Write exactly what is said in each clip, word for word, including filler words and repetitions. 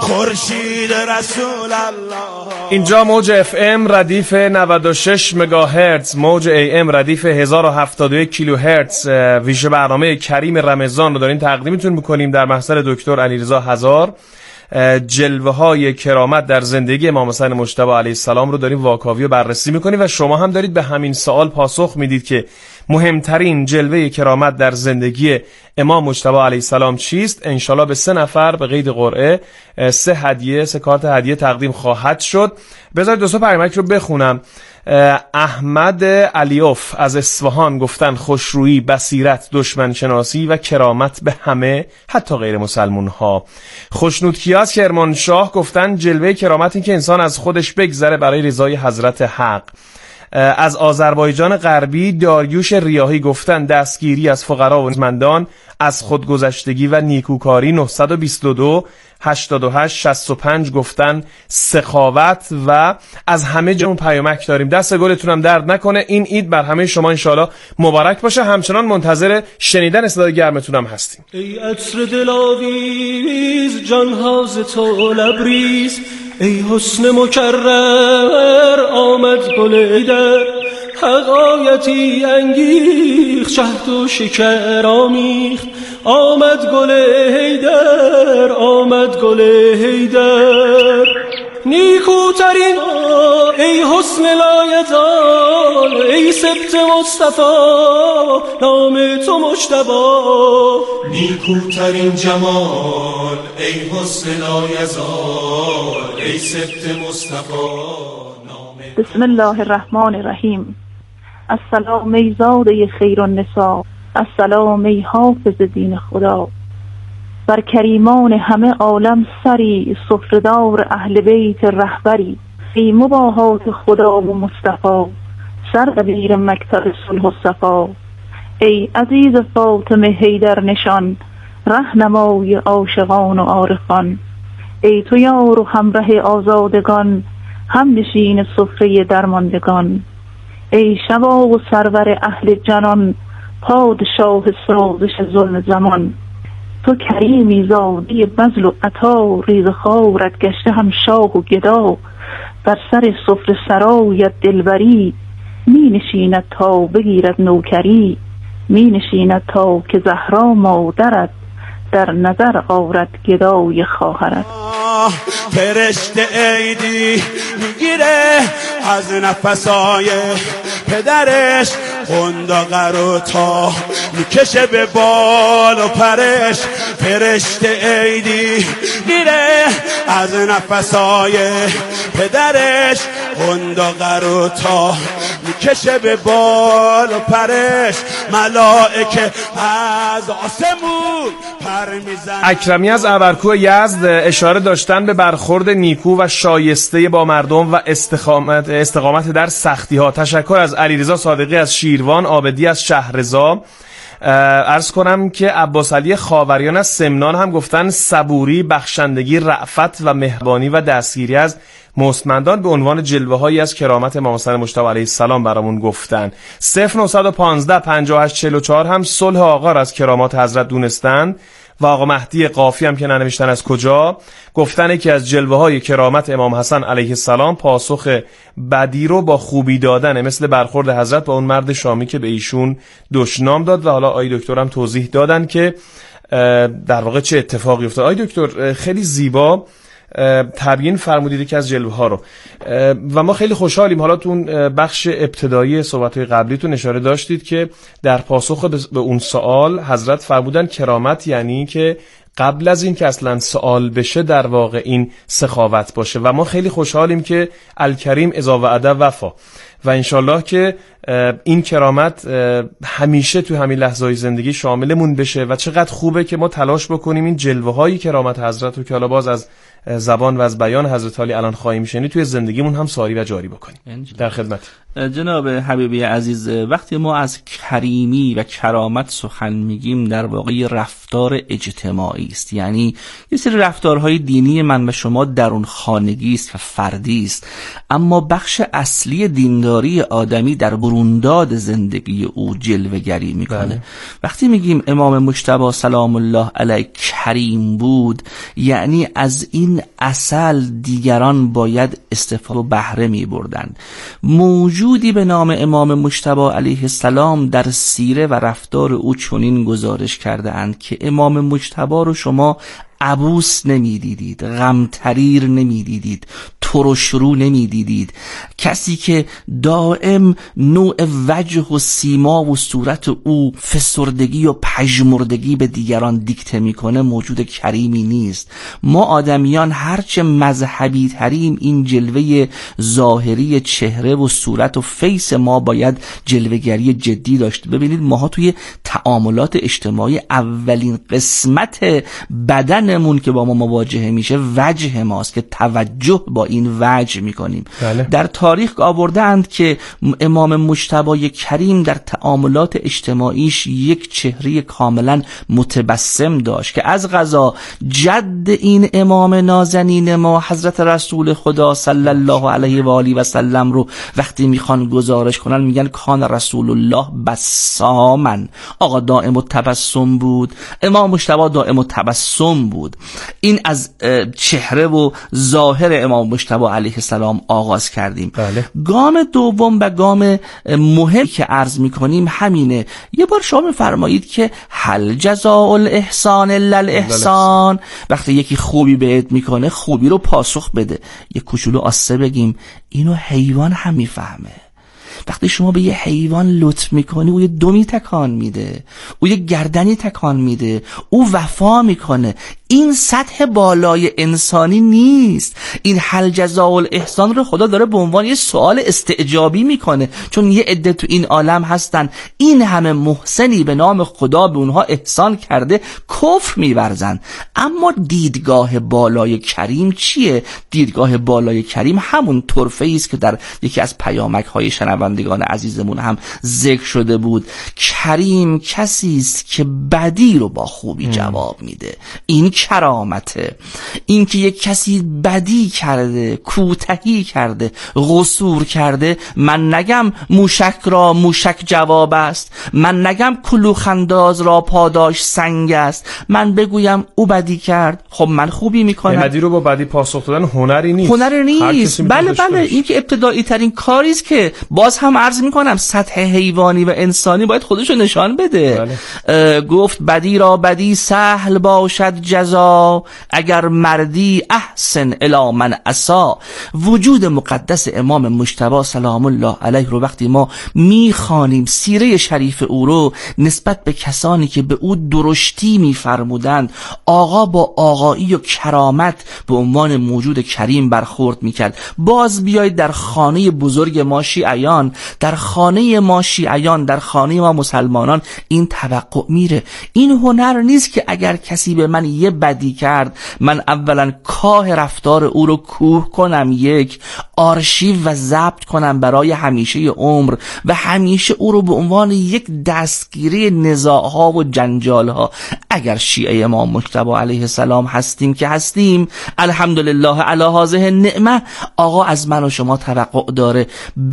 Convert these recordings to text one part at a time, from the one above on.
خورشید رسول الله. اینجا موج اف ام ردیف نود و شش مگاهرتز، موج ای ام ردیف هزار و هفتاد و یک کیلوهرتز. ویژه برنامه کریم رمضان رو دارین تقدیمتون میکنیم در محضر دکتر علیرضا هزار. جلوه های کرامت در زندگی امام حسین مجتبی علیه السلام رو داریم واکاوی و بررسی میکنیم و شما هم دارید به همین سوال پاسخ میدید که مهمترین جلوه کرامت در زندگی امام مجتبی علیه السلام چیست. انشالله به سه نفر به قید قرعه سه هدیه سه کارت هدیه تقدیم خواهد شد. بذارید دو تا پیامک رو بخونم. احمد علیوف از اصفهان گفتن خوشرویی، بصیرت، دشمن شناسی و کرامت به همه حتی غیر مسلمون ها. خوشنود کیا از کرمانشاه گفتن جلوه کرامت این که انسان از خودش بگذره برای رضای حضرت حق. از آذربایجان غربی داریوش ریاحی گفتن دستگیری از فقرا و نیازمندان، از خودگذشتگی و نیکوکاری. نهصد و بیست و دو هشتاد و هشت شصت و پنج گفتن سخاوت. و از همه جمع پیامک داریم. دست گلتونم درد نکنه. این عید بر همه شما انشالله مبارک باشه. همچنان منتظر شنیدن صدای گرمتونم هستیم. ای عطر دلاویز جان هاز تو لبریز، ای حسن مکرر آمد گل ایدر، حقایتی انگیخ شهد و شکر آمیخت، آمد گل هیدر آمد گل هیدر. نیکوترین ای حسن لایزال، ای سبت مصطفی نام تو مجتبی، نیکوترین جمال ای حسن لایزال، ای سبت مصطفی نام. بسم الله الرحمن الرحیم. السلام ای زاده خیر النساء، السلام ای حافظ دین خدا. بر کریمان همه عالم سری، سفره‌دار اهل بیت رهبری. ای مباهات خدا و مصطفی، سرقبیر مکتب صلح و صفا. ای عزیز فاطمه حیدر نشان، رهنمای عاشقان و عارفان. ای تو یار و همراه آزادگان، هم نشین سفره درماندگان. ای شبا و سرور اهل جنان، پادشاه سازش ظلم زمان. تو کریمی زاده بذل و عطا، ریز خارت گشته هم شاه و گدا. بر سر سفره سرایت دلبری، می نشیند تا بگیرد نوکری. می نشیند تا که زهرا مادرت، در نظر آورد گدای خواهرت. فرشته عیدی میگیره از نفسای پدرش، قنداق رو تا میکشه به بال و پرش. فرشته عیدی میره از نفسای پدرش، قنداق رو تا میکشه به بال و پرش. ملائکه از آسمون پر میزنن. اکرمی از ابرکوه یزد اشاره داشتن به برخورد نیکو و شایسته با مردم و استقامت استقامت در سختی ها. تشکر از علیرضا صادقی از شیروان، عابدی از شهرزا. عرض کنم که عباس علی خاوریان از سمنان هم گفتن صبوری، بخشندگی، رأفت و مهربانی و دستگیری از مستمندان به عنوان جلوه هایی از کرامت امام حسین مجتبی علیه السلام برامون گفتن. صفر نهصد و پانزده پنجاه و هشت چهل و چهار هم صلح آغا از کرامات حضرت دونستن و آقا مهدی قافی هم که ننوشتن از کجا گفتن که از جلوه های کرامت امام حسن علیه السلام پاسخ بدی رو با خوبی دادن، مثل برخورد حضرت با اون مرد شامی که به ایشون دشنام داد. و حالا آقای دکتر هم توضیح دادن که در واقع چه اتفاقی افتاد. آقای دکتر خیلی زیبا تبیین فرمودید که از جلوه ها رو و ما خیلی خوشحالیم. حالا تو بخش ابتدایی صحبت‌های قبلیتون اشاره داشتید که در پاسخ به اون سوال حضرت فرمودن کرامت یعنی که قبل از این که اصلا سوال بشه در واقع این سخاوت باشه و ما خیلی خوشحالیم که الکریم اذا وعده وفا و انشالله که این کرامت همیشه تو همین لحظه‌های زندگی شاملمون بشه و چقدر خوبه که ما تلاش بکنیم این جلوه‌های کرامت حضرت رو که حالا باز از زبان و از بیان حضرت علی الان خواهیم شنید توی زندگیمون هم ساری و جاری بکنیم. در خدمت جناب حبیبی عزیز، وقتی ما از کریمی و کرامت سخن میگیم در واقع رفتار اجتماعی است، یعنی یه سری رفتارهای دینی من و شما درون خانگی است و فردی است، اما بخش اصلی دینداری آدمی در برونداد زندگی او جلوه‌گری میکنه. بله. وقتی میگیم امام مجتبی سلام الله علیه کریم بود، یعنی از این عسل دیگران باید استفاده و بهره می بردند. موجودی به نام امام مجتبی علیه السلام در سیره و رفتار او چنین گزارش کرده اند که امام مجتبی رو شما عبوس نمی دیدید، غمتریر نمی دیدید، ترش رو نمی دیدید. کسی که دائم نوع وجه و سیما و صورت او فسردگی و پژمردگی به دیگران دیکته میکنه موجود کریمی نیست. ما آدمیان هرچه مذهبی تریم این جلوه ظاهری چهره و صورت و فیس ما باید جلوه‌گری جدی داشته. ببینید ماها توی تعاملات اجتماعی اولین قسمت بدنمون که با ما مواجهه میشه وجه ماست که توجه با این وجه میکنیم. بله. در تاریخ آوردند که امام مجتبی کریم در تعاملات اجتماعیش یک چهره کاملا متبسم داشت که از قضا جد این امام نازنین ما حضرت رسول خدا صلی الله علیه و آله و سلم رو وقتی میخوان گزارش کنن میگن کان رسول الله بسامن. آقا دائم التبسم بود، امام مجتبی دائم التبسم بود. این از چهره و ظاهر امام مجتبی علیه السلام آغاز کردیم. بله. گام دوم و گام مهم که عرض میکنیم همینه. یه بار شما میفرمایید که هل جزاء الاحسان الا الاحسان. وقتی یکی خوبی بهت میکنه خوبی رو پاسخ بده. یه کوچولو آسه بگیم اینو حیوان هم میفهمه. وقتی شما به یه حیوان لطف میکنی او یه دمی تکان میده، او یه گردنی تکان میده، او وفا میکنه. این سطح بالای انسانی نیست. این هل جزاء الاحسان رو خدا داره به عنوان یه سوال استعجابی میکنه، چون یه عده تو این عالم هستن این همه محسنی به نام خدا به اونها احسان کرده کفر میورزن. اما دیدگاه بالای کریم چیه؟ دیدگاه بالای کریم همون طرفه‌ای است که در یکی از پیامک های شنوندگان عزیزمون هم ذکر شده بود. کریم کسی است که بدی رو با خوبی جواب میده. این کرامته. این که یک کسی بدی کرده، کوتاهی کرده، قصور کرده، من نگم موشک را موشک جواب است، من نگم کلوخ انداز را پاداش سنگ است، من بگویم او بدی کرد خب من خوبی میکنم. بدی رو با بدی پاسخ دادن هنری نیست. هنری نیست. بله بله این که ابتدایی ترین کاری است که باز هم عرض میکنم سطح حیوانی و انسانی باید خودشو نشان بده. بله. گفت بدی را بدی سهل باشد جزا، اگر مردی احسن الی من عصا. وجود مقدس امام مجتبی سلام الله علیه رو وقتی ما میخوانیم سیره شریف او رو نسبت به کسانی که به او درشتی میفرمودند، آقا با آقایی و کرامت به عنوان موجود کریم برخورد میکرد. باز بیایید در خانه بزرگ ما شیعیان، در خانه ما شیعیان، در خانه ما مسلمانان این توقع میره. این هنر نیست که اگر کسی به من یه بدی کرد من اولا کاه رفتار او رو کوه کنم، یک آرشیو و ضبط کنم برای همیشه عمر و همیشه او رو به عنوان یک دستگیری نزاعها و جنجالها. اگر شیعه امام مجتبی علیه السلام هستیم که هستیم الحمدلله علی هذه النعمه، آقا از من و شما توقع داره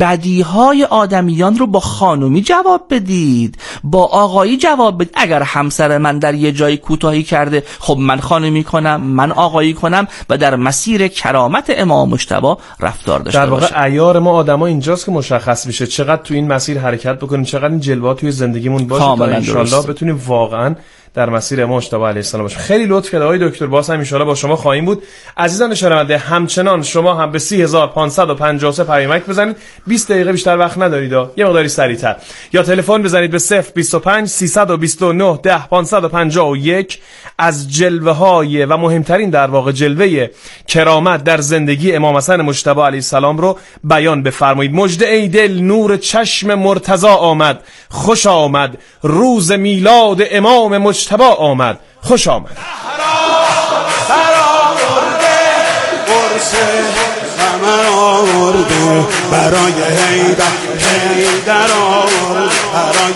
بدیهای آدمیان رو با خانومی جواب بدید، با آقایی جواب بدید. اگر همسر من در یه جای کوتاهی کرده خب من خانومی کنم، من آقایی کنم و در مسیر کرامت امام مجتبی رفتار داشته در واقع باشه. عیار ما آدما اینجاست که مشخص میشه چقدر تو این مسیر حرکت بکنیم، چقدر این جلوه‌ها توی زندگیمون باشه تا ان شاءالله بتونیم واقعا در مسیر امام مجتبی علیه السلام باشیم. خیلی لطف کردید آقای دکتر، باز هم ان شاءالله با شما خواهیم بود. عزیزان شنونده همچنان شما هم به سی هزار و پانصد و پنجاه و سه پیامک بزنید. بیست دقیقه بیشتر وقت ندارید، یه مقداری سریعتر، یا تلفن بزنید به صفر بیست و پنج سیصد و بیست و نه ده پانصد و پنجاه و یک. از جلوه های و مهمترین در واقع جلوه کرامت در زندگی امام حسن مجتبی علیه السلام رو بیان بفرمایید. مژده ای دل نور چشم مرتضی آمد، خوش آمد روز میلاد امام مجتبی آمد، خوش آمد. آورده برای حیدر حیدر آورده برای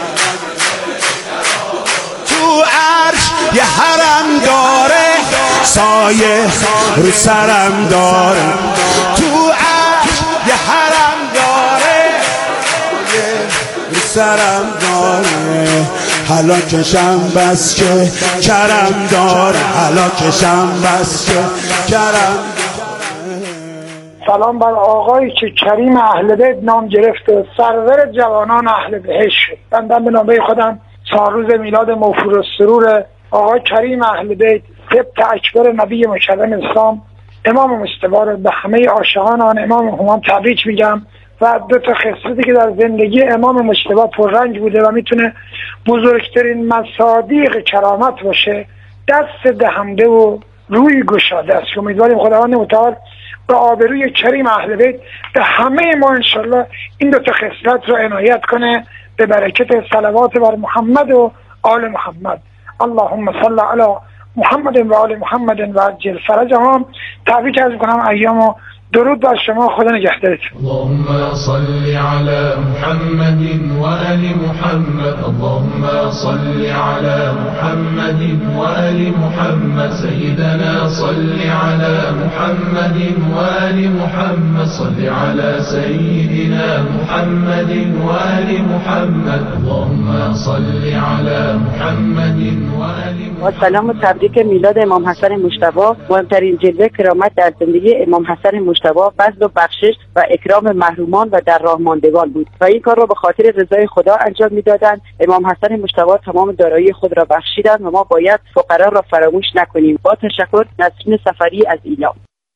تو عرش یه حرم داره سایه رو سرم داره، تو عرش یه حرم داره سایه رو سرم داره، هلاکشم بس که کرم داره، هلاکشم بس که کرم. سلام بر آقایی که کریم اهل بیت نام گرفته، سرور جوانان اهل بهشت شد. بندم به نامه خودم چهار روز میلاد موفور السرور آقای کریم اهل بیت سبط اکبر نبی مکرم اسلام امام مجتبی رو به همه عاشقان آن امام همام تبریک میگم و دو تا خصلتی که در زندگی امام مجتبی پررنگ بوده و میتونه بزرگترین مصادیق کرامت باشه، دست دهنده و روی گشاده است. امیدواریم خداوند متعال به آبروی کریم اهل بیت به همه ما انشالله این دو تا خصلت رو عنایت کنه، به برکت صلوات بر محمد و آل محمد. اللهم صل علی محمد و آل محمد و عجل فرجهم. تبریک عرض کنم ایام و درود بر شما، خدا نگهدارتون. اللهم صل على محمد وآل محمد، اللهم صل على محمد وآل محمد، سيدنا صل على محمد وآل محمد، صل على سيدنا محمد وآل محمد، اللهم صل على محمد وآل محمد. و سلام و تبریک میلاد امام حسن مجتبی. مهمترین جلوه کرامت در زندگی امام حسن مجتبی فضل و بخشش و اکرام محرومان و در راه ماندگان بود و این کار را به خاطر رضای خدا انجام میدادند. امام حسن مجتبی تمام دارایی خود را بخشیدند و ما باید فقرا را فراموش نکنیم. با تشکر، نسرین سفری از ایلام.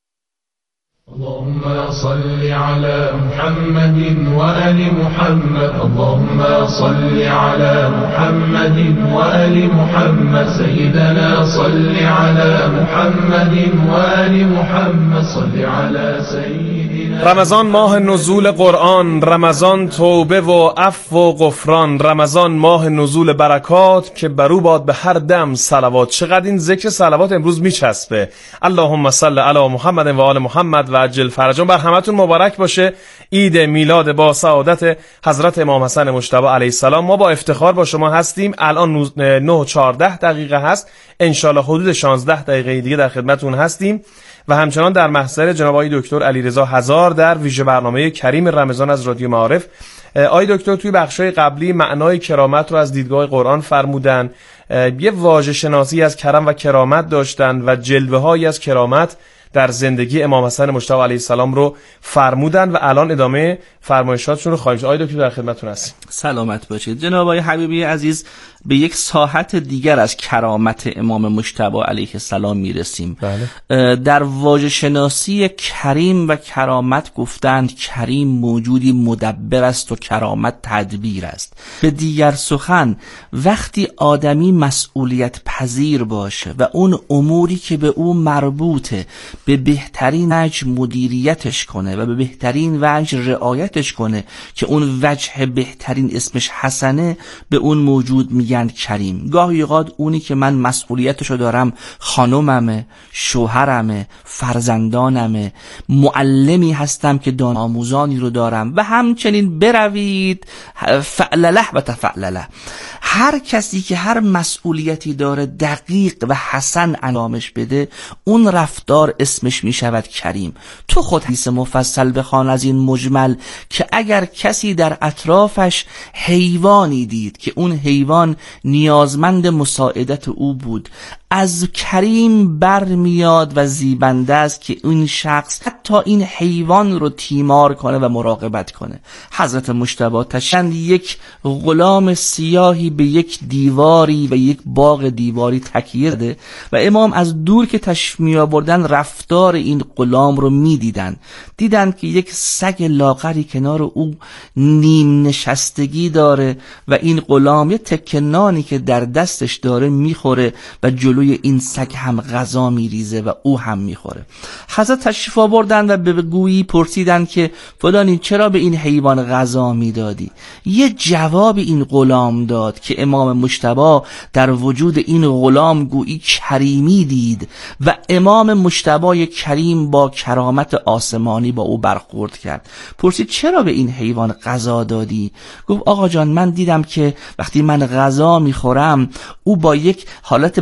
اللهم صل على محمد وآل محمد، اللهم صل على محمد وآل محمد، سيدنا صل على محمد وآل محمد، صل على سيدنا. رمضان ماه نزول قرآن، رمضان توبه و عفو و غفران، رمضان ماه نزول برکات که برو باد به هر دم صلوات. چقدر این ذکر صلوات امروز میچسبه. اللهم صل علی محمد و آل محمد و عجل فرجهم. بر همتون مبارک باشه عید میلاد با سعادت حضرت امام حسن مجتبی علیه السلام. ما با افتخار با شما هستیم. الان نه و چهارده دقیقه هست، انشالله حدود شانزده دقیقه دیگه در خدمتون هستیم و همچنان در محضر جناب آقای دکتر علیرضا هزار در ویژه برنامه کریم رمضان از رادیو معارف. آقای دکتر توی بخشای قبلی معنای کرامت رو از دیدگاه قرآن فرمودن، یه واژه شناسی از کرم و کرامت داشتن و جلوه هایی از کرامت در زندگی امام حسن مجتبی علیه السلام رو فرمودن و الان ادامه فرمایشاتشون رو خواهیم. آقای دکتر در خدمتتون هستیم. سلامت باشید. جناب آقای حبیبی عزیز، به یک ساحت دیگر از کرامت امام مجتبی علیه السلام میرسیم. بله. در واژه شناسی کریم و کرامت گفتند کریم موجودی مدبر است و کرامت تدبیر است. به دیگر سخن وقتی آدمی مسئولیت پذیر باشه و اون اموری که به او مربوطه به بهترین وجه مدیریتش کنه و به بهترین وجه رعایتش کنه که اون وجه بهترین اسمش حسنه، به اون موجود میگن کریم. گاهی اوقات اونی که من مسئولیتشو دارم خانوممه، شوهرمه، فرزندانمه، معلمی هستم که دان آموزانی رو دارم و همچنین بروید فعلله و تفعلله. هر کسی که هر مسئولیتی داره دقیق و حسن انجامش بده، اون رفتار اسمش می شود کریم. تو خود حدیث مفصل بخوان از این مجمل که اگر کسی در اطرافش حیوانی دید که اون حیوان نیازمند مساعدت او بود، از کریم برمیاد و زیبنده است که این شخص حتی این حیوان رو تیمار کنه و مراقبت کنه. حضرت مجتبی تشند یک غلام سیاهی به یک دیواری و یک باغ دیواری تکیه ده و امام از دور که تشریف می آوردن رفتار این غلام رو می دیدن. دیدن که یک سگ لاغری کنار او نیم نشستگی داره و این غلام یک تکه نانی که در دستش داره میخوره و جلوی این سگ هم غذا میریزه و او هم میخوره. حضرت تشریف آوردن و به گویی پرسیدن که فلانی چرا به این حیوان غذا میدادی؟ یه جواب این غلام داد که امام مجتبی در وجود این غلام گویی کریمی دید و امام مجتبی کریم با کرامت آسمانی با او برخورد کرد. پرسید چرا به این حیوان غذا دادی؟ گفت آقا جان من دیدم که وقتی من غذا میخورم او با یک حالت به تعبیر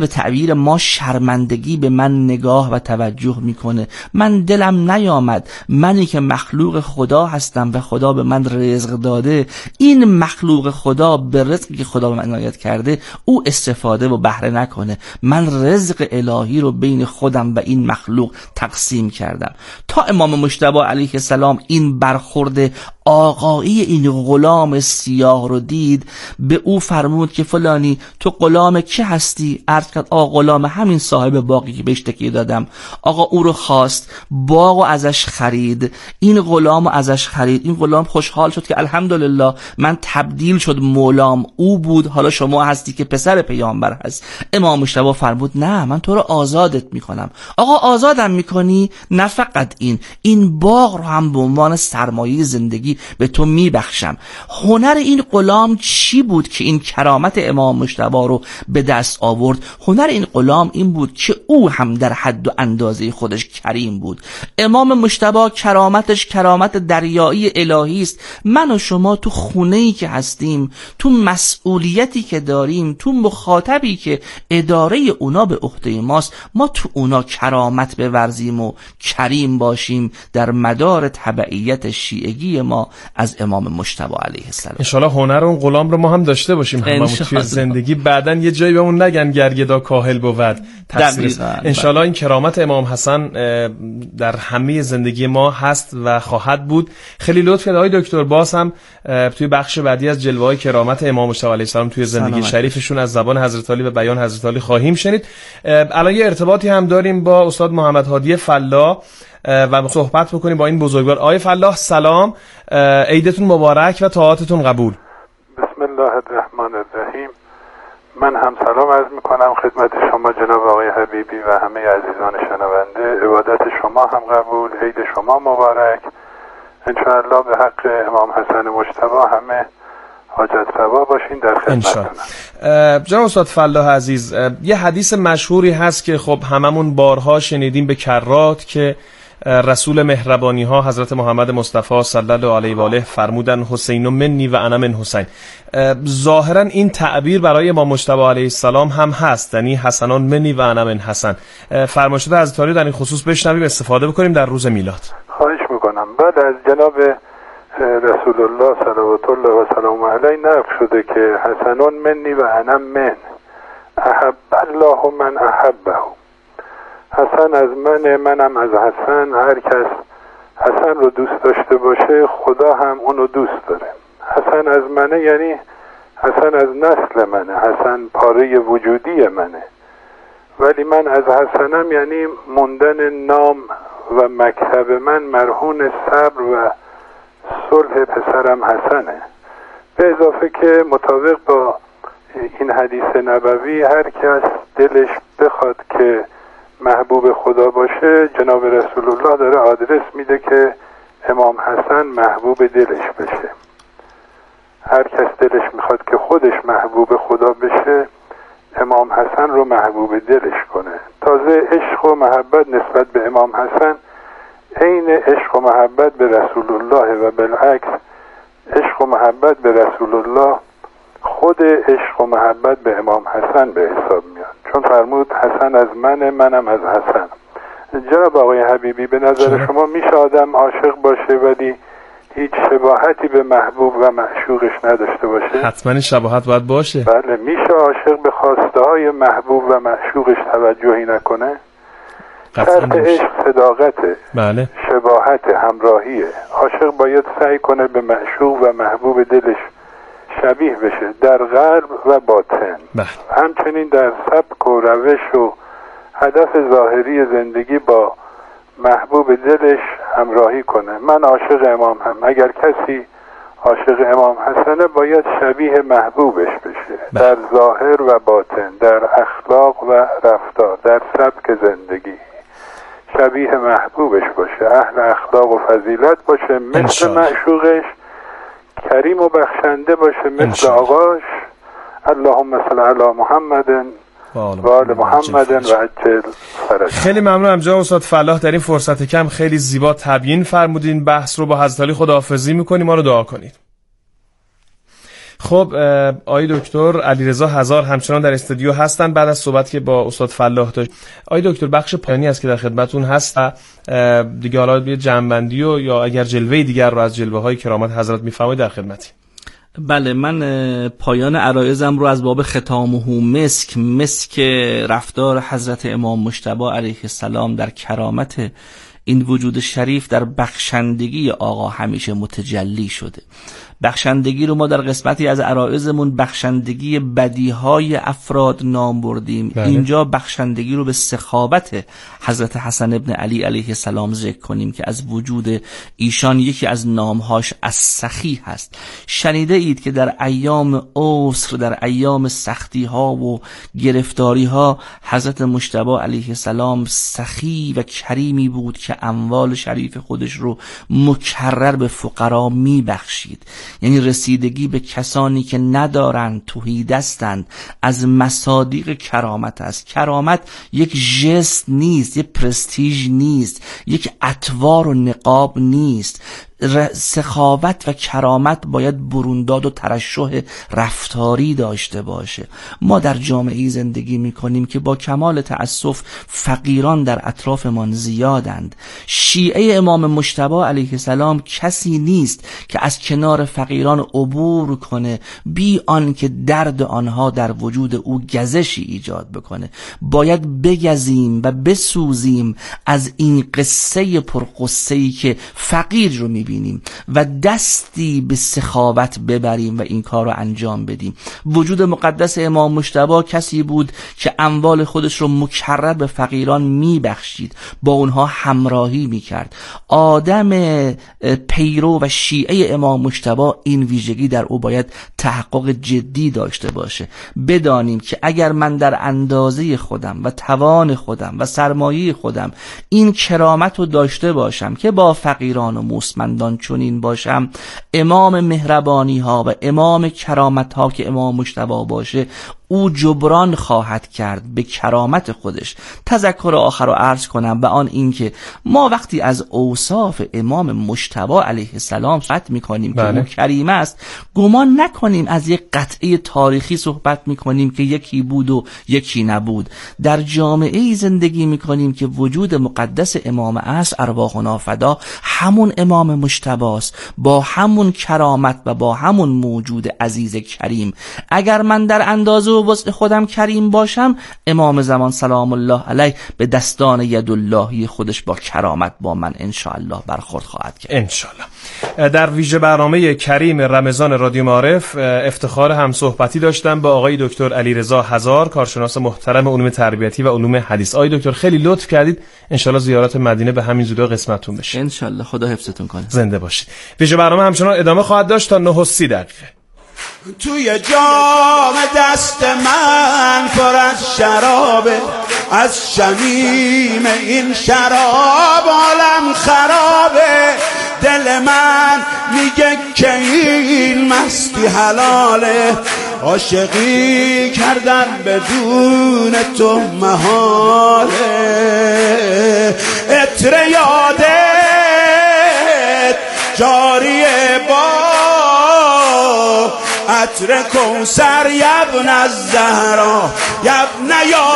تغییر ما شرمندگی به من نگاه و توجه میکنه. من دلم نیامد، منی که مخلوق خدا هستم و خدا به من رزق داده، این مخلوق خدا به رزقی که خدا به من عنایت کرده او استفاده و بهره نکنه. من رزق الهی رو بین خودم و این مخلوق تقسیم کردم. تا امام مجتبی علیه السلام این برخورد آقایی این غلام سیاه رو دید، به او فرمود که فلانی تو غلام که هستی؟ عرض کرد آقا غلام همین صاحب باغی که بهش تکیه دادم. آقا او رو خواست، باغ و ازش خرید، این غلام ازش خرید. این غلام خوشحال شد که الحمدلله من تبدیل شد، مولام او بود، حالا شما هستی که پسر پیامبر هست. امام مجتبی فرمود نه، من تو رو آزادت میکنم. آقا آزادم میکنی؟ نه فقط این این باغ رو هم به عنوان سرمایه زندگی به تو میبخشم. هنر این غلام چی بود که این کرامت امام مجتبی رو به دست آورد؟ هنر این غلام این بود که او هم در حد و اندازه خودش کریم بود. امام مجتبی کرامتش کرامت دریایی الهی است. من و شما تو خونه‌ای که هستیم، تو مسئولیتی که داریم، تو مخاطبی که اداره اونا به عهده ماست، ما تو اونا کرامت بورزیم و کریم باشیم در مدار تبعیت شیعگی ما از امام مجتبی علیه السلام. ان شاءالله هنر اون غلام رو ما هم داشته باشیم هممون توی زندگی، بعدن یه جایی بهمون نگن گرگدا کاهل بود. ان شاءالله این کرامت امام حسن در همه زندگی ما هست و خواهد بود. خیلی لطف کرد آقای دکتر، باز هم توی بخش بعدی از جلوه‌های کرامت امام مجتبی علیه السلام توی زندگی شریفشون از زبان حضرت علی و بیان حضرت علی خواهیم شنید. الان یه ارتباطی هم داریم با استاد محمد هادی فلاح و صحبت بکنیم با این بزرگوار. آقای فلاح سلام، عیدتون مبارک و طاعاتتون قبول. بسم الله الرحمن الرحیم. من هم سلام عرض میکنم خدمت شما جناب آقای حبیبی و همه عزیزان شنونده. عبادت شما هم قبول، عید شما مبارک. انشاءالله به حق امام حسن مجتبی همه حاجت روا باشین در خدمتتون. جناب استاد فلاح عزیز، یه حدیث مشهوری هست که خب هممون بارها شنیدیم به کرات که رسول مهربانی ها حضرت محمد مصطفی صلی الله علیه و آله فرمودن حسین منی و انا من حسین. ظاهرا این تعبیر برای امام مجتبی علیه السلام هم هست، یعنی حسنان منی و انا من حسن. فرمایشات حضرت علی در این خصوص بشنویم، استفاده بکنیم در روز میلاد. خواهش میکنم. بعد از جناب رسول الله صلوات الله و سلام علیه نقل شده که حسنان منی و انا من، احب الله من احبه. حسن از من، منم از حسن. هر کس حسن رو دوست داشته باشه خدا هم اونو دوست داره. حسن از منه یعنی حسن از نسل منه، حسن پاره وجودی منه. ولی من از حسنم یعنی موندن نام و مکتب من مرهون صبر و صلح پسرم حسنه. به اضافه که مطابق با این حدیث نبوی هر کس دلش بخواد که محبوب خدا باشه، جناب رسول الله داره آدرس میده که امام حسن محبوب دلش بشه. هر کس دلش میخواد که خودش محبوب خدا بشه، امام حسن رو محبوب دلش کنه. تازه عشق و محبت نسبت به امام حسن عین عشق و محبت به رسول الله و بالعکس عشق و محبت به رسول الله خود عشق و محبت به امام حسن به حساب میاد، چون فرمود حسن از من، منم از حسن. جناب آقای حبیبی، به نظر شما میشه آدم عاشق باشه ولی هیچ شباهتی به محبوب و معشوقش نداشته باشه؟ حتما شباهت باید باشه. بله. میشه عاشق به خواسته های محبوب و معشوقش توجهی نکنه؟ شرط عشق صداقته. بله. شباهت، همراهیه. عاشق باید سعی کنه به معشوق و محبوب دلش شبیه بشه در قلب و باطن. بله. همچنین در سبک و روش و هدف ظاهری زندگی با محبوب دلش همراهی کنه. من عاشق امام هم، اگر کسی عاشق امام حسنه باید شبیه محبوبش بشه. بله. در ظاهر و باطن، در اخلاق و رفتار، در سبک زندگی شبیه محبوبش باشه، اهل اخلاق و فضیلت باشه، مثل معشوقش کریم و بخشنده باشه، مثل آقاش. اللهم صل علی محمد و آل محمد و عجل فرج. خیلی ممنونم جناب استاد فلاح، در این فرصت کم خیلی زیبا تبیین فرمودین. بحث رو با حضرت علی خداحافظی میکنیم، ما رو دعا کنید. خب آقای دکتر علیرضا هزار همچنان در استودیو هستن بعد از صحبت که با استاد فلاح داشت. آقای دکتر بخش پایانی است که در خدمتون هست دیگه، حالا یه جنبندی و یا اگر جلوه دیگر رو از جلوه های کرامت حضرت میفرمایید در خدمتی. بله، من پایان عرایزم رو از باب ختامه مسک مسک رفتار حضرت امام مجتبی علیه السلام در کرامت این وجود شریف در بخشندگی آقا همیشه متجلی شده. بخشندگی رو ما در قسمتی از عرایزمون بخشندگی بدیهای افراد نام بردیم. بله. اینجا بخشندگی رو به سخاوت حضرت حسن ابن علی علیه السلام ذکر کنیم که از وجود ایشان یکی از نامهاش السخی هست. شنیده اید که در ایام عسر، در ایام سختی ها و گرفتاری ها، حضرت مجتبی علیه السلام سخی و کریمی بود که اموال شریف خودش رو مکرر به فقرا می بخشید. یعنی رسیدگی به کسانی که ندارند، تهیدستند، از مصادیق کرامت است. کرامت یک ژست نیست، یک پرستیژ نیست، یک اطوار و نقاب نیست. سخاوت و کرامت باید برونداد و ترشح رفتاری داشته باشه. ما در جامعه زندگی میکنیم که با کمال تأسف فقیران در اطرافمان زیادند. شیعه امام مجتبی علیه السلام کسی نیست که از کنار فقیران عبور کنه بی آن که درد آنها در وجود او گزشی ایجاد بکنه. باید بگزیم و بسوزیم از این قصه پرقصه‌ای که فقیر رو میبینیم و دستی به سخاوت ببریم و این کار رو انجام بدیم. وجود مقدس امام مجتبی کسی بود که اموال خودش رو مکرر به فقیران میبخشید، با اونها همراهی میکرد. آدم پیرو و شیعه امام مجتبی این ویژگی در او باید تحقق جدی داشته باشه. بدانیم که اگر من در اندازه خودم و توان خودم و سرمایه خودم این کرامت رو داشته باشم که با فقیران و مستمندان چنین باشم، امام مهربانی ها و امام کرامت ها که امام مجتبی باشه او جبران خواهد کرد به کرامت خودش. تذکر آخر رو عرض کنم به آن این که ما وقتی از اوصاف امام مجتبی علیه السلام صحبت میکنیم که او کریم است، گمان نکنیم از یک قطعه تاریخی صحبت میکنیم که یکی بود و یکی نبود. در جامعه زندگی میکنیم که وجود مقدس امام است، ارواحنا فدا، همون امام مجتبی است، با همون کرامت و با همون موجود عزیز کریم. اگر من در اندازه و وسع خودم کریم باشم، امام زمان سلام الله علیه به دستان یداللهی خودش با کرامت با من انشاءالله برخورد خواهد کرد. انشاءالله. در ویژه برنامه کریم رمضان رادیو معارف افتخار همصحبتی داشتم با آقای دکتر علیرضا هزار، کارشناس محترم علوم تربیتی و علوم حدیث. آقای دکتر خیلی لطف کردید. انشاءالله زیارت مدینه به همین زودی قسمتتون بشه. انشاءالله. خدا حفظتون کنه. زنده باشید. ویژه برنامه همچنان ادامه خواهد داشت تا نه و سی دقیقه. توی جام دست من پر از شرابه، از شمیم این شراب عالم خرابه. دل من میگه که این مستی حلاله، عاشقی کردن بدون تو محاله. عطر یادت جاریه با عطر کوثر، یبن از زهرا، یبن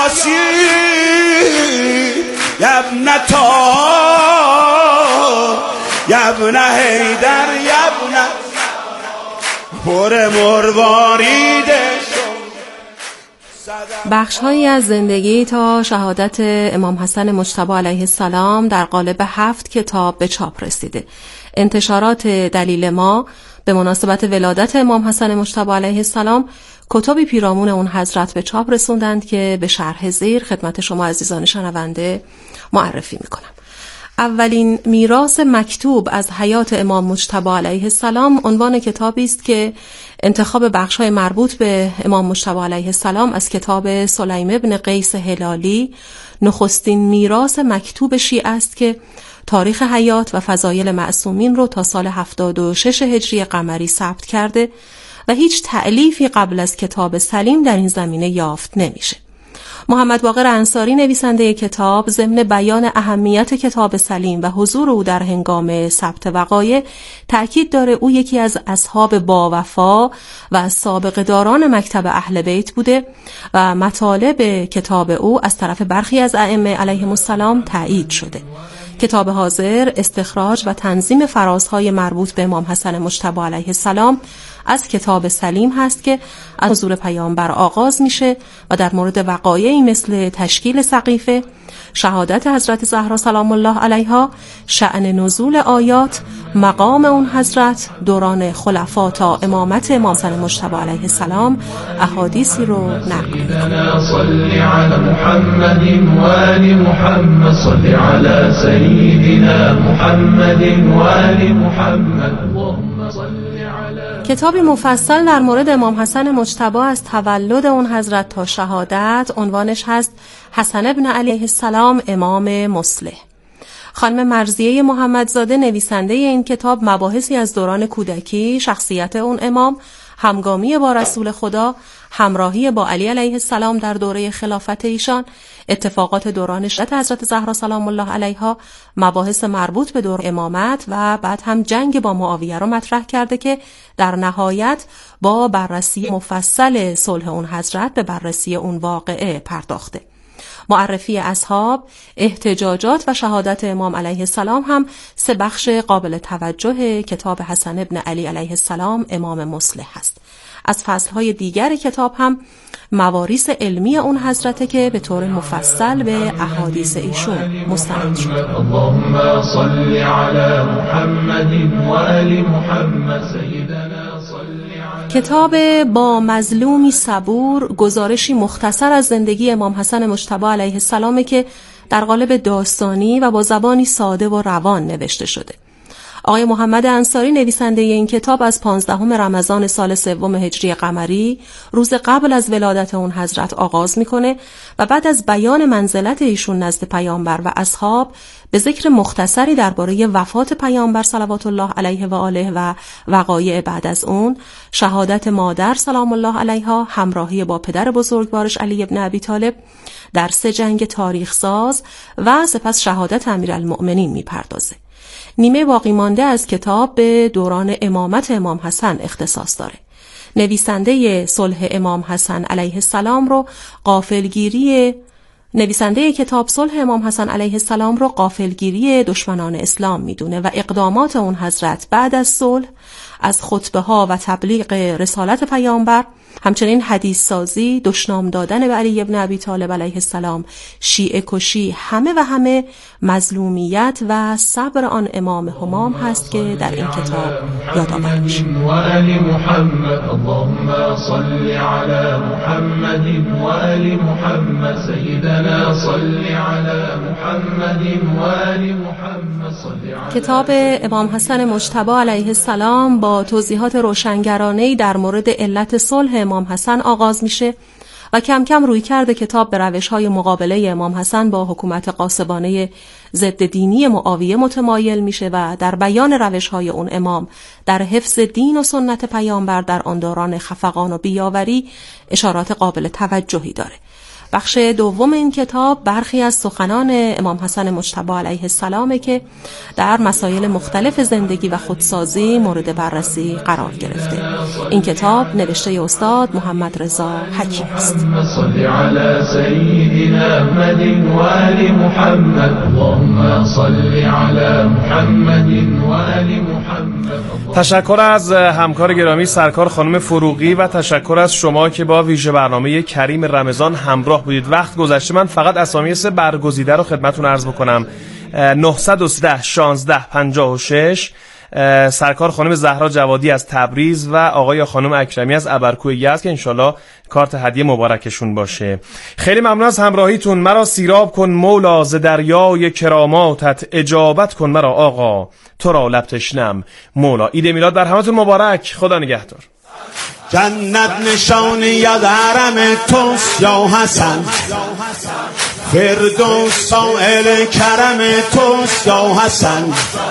یاسین، یبن تا، یبن حیدر، یبن پر مرواریدش. بخش هایی از زندگی تا شهادت امام حسن مجتبی علیه السلام در قالب هفت کتاب به چاپ رسیده. انتشارات دلیل ما به مناسبت ولادت امام حسن مجتبی علیه السلام کتابی پیرامون اون حضرت به چاپ رسوندند که به شرح زیر خدمت شما عزیزان شنونده معرفی میکنم. اولین میراث مکتوب از حیات امام مجتبی علیه السلام عنوان کتابی است که انتخاب بخش‌های مربوط به امام مجتبی علیه السلام از کتاب سلیم ابن قیس هلالی، نخستین میراث مکتوب شیعه است که تاریخ حیات و فضایل معصومین رو تا سال هفتاد و شش هجری قمری ثبت کرده و هیچ تألیفی قبل از کتاب سلیم در این زمینه یافت نمیشه. محمد باقر انصاری نویسنده کتاب ضمن بیان اهمیت کتاب سلیم و حضور او در هنگام ثبت وقایع تأکید داره او یکی از اصحاب با وفا و از سابقه داران مکتب اهل بیت بوده و مطالب کتاب او از طرف برخی از ائمه علیهم السلام تایید شده. کتاب حاضر استخراج و تنظیم فرازهای مربوط به امام حسن مجتبی علیه السلام از کتاب سلیم هست که از حضور پیامبر آغاز میشه و در مورد وقایعی مثل تشکیل سقیفه، شهادت حضرت زهرا سلام الله علیها، شأن نزول آیات، مقام اون حضرت، دوران خلفا تا امامت امام حسن مجتبی علیه السلام احادیثی رو نقل می‌کنه. صل علی محمد و آل محمد، صل علی سیدنا محمد و آل محمد، اللهم صل. کتابی مفصل در مورد امام حسن مجتبی از تولد اون حضرت تا شهادت، عنوانش هست حسن ابن علیه السلام امام مصلح. خانم مرضیه محمدزاده نویسنده این کتاب مباحثی از دوران کودکی، شخصیت اون امام، همگامی با رسول خدا، همراهی با علی علیه السلام در دوره خلافت ایشان، اتفاقات دوران شهادت حضرت زهرا سلام الله علیها، مباحث مربوط به دور امامت و بعد هم جنگ با معاویه رو مطرح کرده که در نهایت با بررسی مفصل صلح اون حضرت به بررسی اون واقعه پرداخته. معرفی اصحاب، احتجاجات و شهادت امام علیه السلام هم سه بخش قابل توجه کتاب حسن ابن علی علیه السلام امام مصلح هست. از فصلهای دیگر کتاب هم مواریث علمی اون حضرته که به طور مفصل به احادیث ایشون مستند شد. اللهم صل علی محمد و آل محمد سیدنا. کتاب با مظلومی صبور، گزارشی مختصر از زندگی امام حسن مجتبی علیه السلام که در قالب داستانی و با زبانی ساده و روان نوشته شده. آقای محمد انصاری نویسنده این کتاب از پانزدهم رمضان سال سوم هجری قمری، روز قبل از ولادت اون حضرت آغاز میکنه و بعد از بیان منزلت ایشون نزد پیامبر و اصحاب به ذکر مختصری درباره وفات پیامبر صلوات الله علیه و آله و وقایع بعد از اون، شهادت مادر سلام الله علیها، همراهی با پدر بزرگوارش علی ابن ابی طالب در سه جنگ تاریخ ساز و سپس شهادت امیرالمؤمنین میپردازه. نیمه باقی مانده از کتاب به دوران امامت امام حسن اختصاص داره. نویسنده صلح امام حسن علیه السلام رو غافلگیری نویسنده کتاب صلح امام حسن علیه السلام رو غافلگیری دشمنان اسلام میدونه و اقدامات اون حضرت بعد از صلح، از خطبه ها و تبلیغ رسالت پیامبر، همچنین حدیث سازی، دشنام دادن به علی ابن ابی طالب علیه السلام، شیعه کشی، همه و همه مظلومیت و صبر آن امام همام هست که در این کتاب یادآور میشه. و آل محمد، اللهم صل علی محمد و آل محمد سیدنا، صل علی محمد و آل محمد صل علی. کتاب امام حسن مجتبی علیه السلام با توضیحات روشنگرانه‌ای در مورد علت صلح امام حسن آغاز میشه و کم کم روی کرده کتاب به روش‌های مقابله امام حسن با حکومت غاصبانه ضد دینی معاویه متمایل میشه و در بیان روش‌های اون امام در حفظ دین و سنت پیامبر در آن دوران خفقان و بیاوری اشارات قابل توجهی داره. بخش دوم این کتاب برخی از سخنان امام حسن مجتبی علیه السلام که در مسائل مختلف زندگی و خودسازی مورد بررسی قرار گرفته. این کتاب نوشته استاد محمد رضا حکیم است. صل علی سیدنا محمد و آل محمد، اللهم صل علی محمد و آل محمد. تشکر از همکار گرامی سرکار خانم فروغی و تشکر از شما که با ویژه برنامه کریم رمضان همراه بودید. وقت گذشته، من فقط اسامی سه برگزیده رو خدمتتون عرض بکنم. نه یک سه شانزده پنجاه و شش سرکار خانم زهرا جوادی از تبریز و آقای خانم اکرمی از ابرکوه یزد که انشالله کارت هدیه مبارکشون باشه. خیلی ممنون از همراهیتون. مرا سیراب کن مولا ز دریای کراماتت، اجابت کن مرا آقا تو را لب تشنم مولا. عید میلاد بر همتون مبارک. خدا نگهدار. جنت نشان یاد حرم توست یا حسن، فردوس سائل کرم توست یا حسن،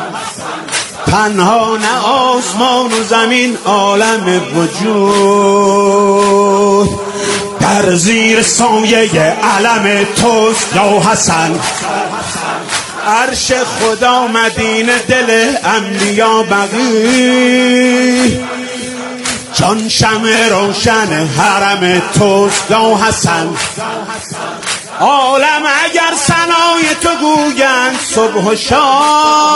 تنها نه آسمان و زمین عالم وجود در زیر سایه علم توست یا حسن. عرش خدا مدینه دل انبیا بقی، جان شمع روشن حرم توست یا حسن. عالم اگر ثنای تو گویند صبح و شام،